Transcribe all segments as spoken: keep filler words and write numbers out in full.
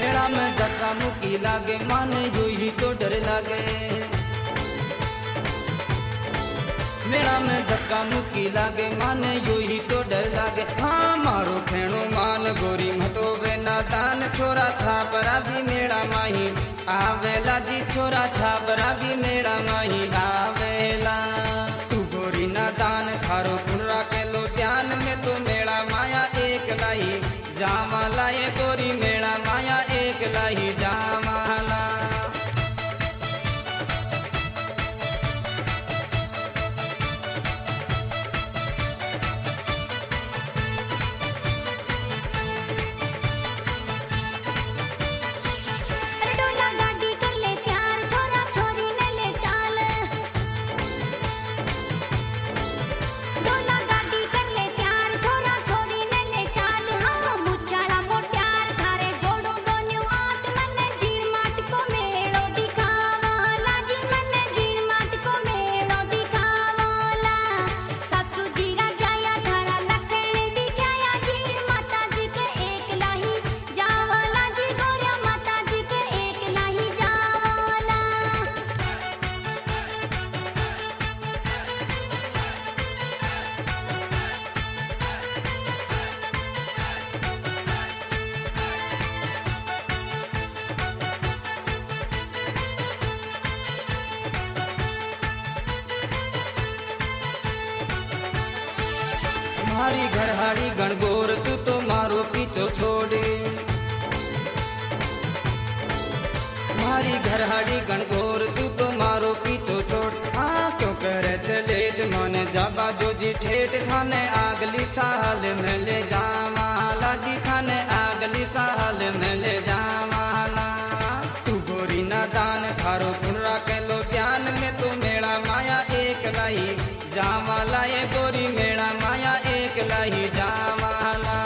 मेला में धक्का मुक्की लागे माने यूं ही तो डर लागे। मेला में धक्का मुक्की लागे माने यूं ही तो डर लागे। हाँ मारो खेणो मान गोरी मतो वे नादान छोरा छापरा भी मेला माही आवेला जी छोरा छापरा भी मेला माही आवेला। तू गोरी नादान थारो पुनरा के लो ध्यान में तो मेला माया एक लाई जामाला ये गोरी मेला माया एक लाई जामाला। मारी घरहाड़ी गणगोर तू तो मारो पीछो छोड़े। मारी घरहाड़ी गणगोर तू तो मारो पीछो छोड़। हाँ क्यों करे चलेट मन जाबा जो जी ठेठ थाने आगली साल में ले जामाला जी थाने आगली साल में ले जामाला। तू गोरी नादान थारो पुनरा के लो ध्यान में तो मेरा माया एक लाई जामाला ये गोरी मेरा माया एक लाई जामाला।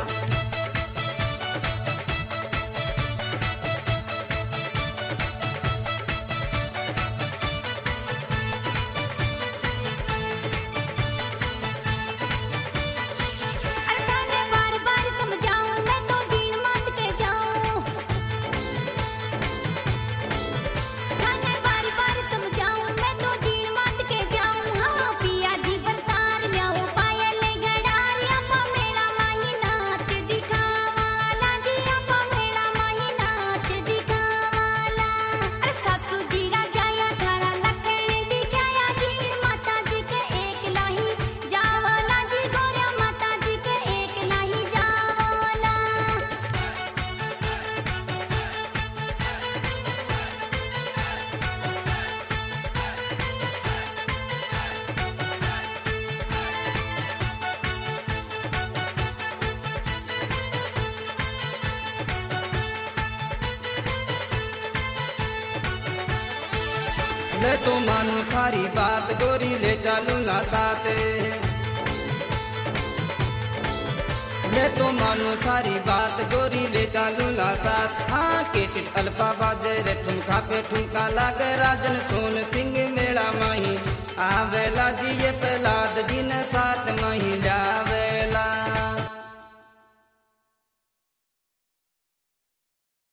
ले तो मानू थारी बात गोरी ले चालू ना साथ। ले तो मानू थारी बात गोरी ले चालू ना साथ। हाँ केसिट अल्फा बाजे रे ठुमका पे ठुमका लागे राजन सोन सिंह मेला माही आवेला जी ये प्रहलाद जी ने साथ माही जावेला।